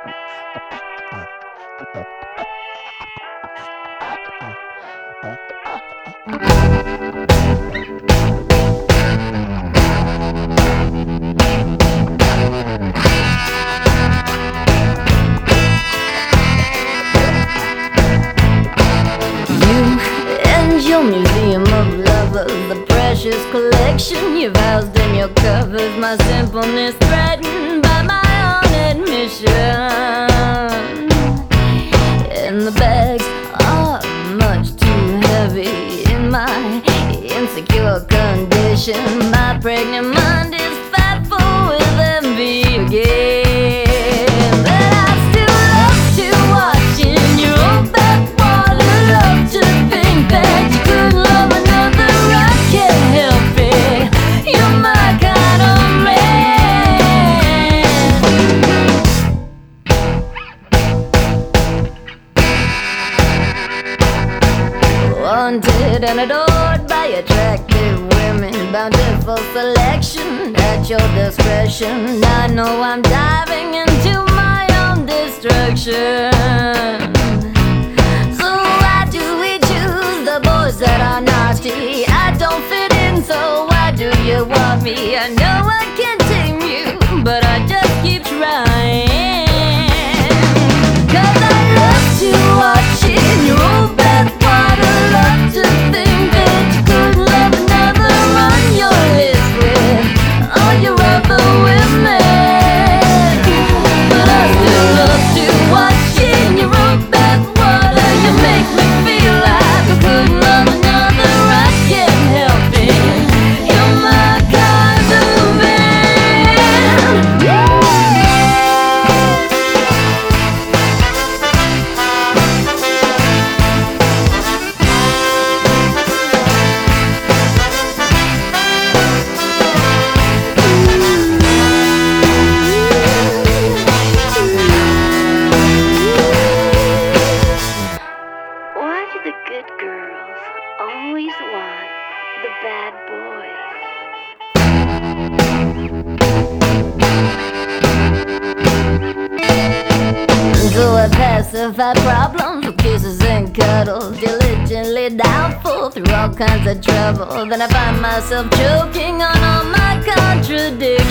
Your museum of lovers, the precious collection you've housed in your covers. My simpleness threatened by my own admission, and the bags are much too heavy in my insecure condition. My pregnant mind is fat full with envy again, but I still love to watch in your own backwater. Love to think that you could love another. I can't help it. You're my kind of man. Wanted and adored by attractive women, bountiful selection at your discretion. I know I'm diving into my own destruction. So why do we choose the boys that are naughty? I don't fit in, so why do you want me? I know I can't tame you, but I just keep trying. 'Cause I love to watch in your old bathwater. Love to think that you could love another on your list with all your other women. But I still love to watch in your old bathwater. You make me feel like I could love another. I can't help it. You're my kind of man. Why do the good girls always want the bad boys? So I pacify problems with kisses and cuddles, diligently doubtful through all kinds of trouble. Then I find myself choking on all my contradictions.